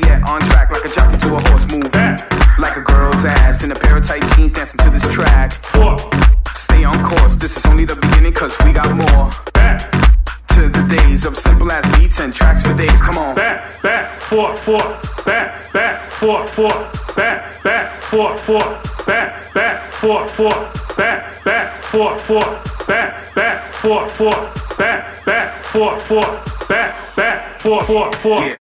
yeah, on track like a jockey to a horse. Move like a girl's ass in a pair of tight jeans, dancing to this track. Stay on course, this is only the beginning, cause we got more. To the days of simple as beats and tracks for days, come on. Back, forth, forth, back, forth, forth, back, forth, forth, back, forth, forth, back, forth, forth, back, forth, forth, back, forth, forth, back, forth, forth, forth.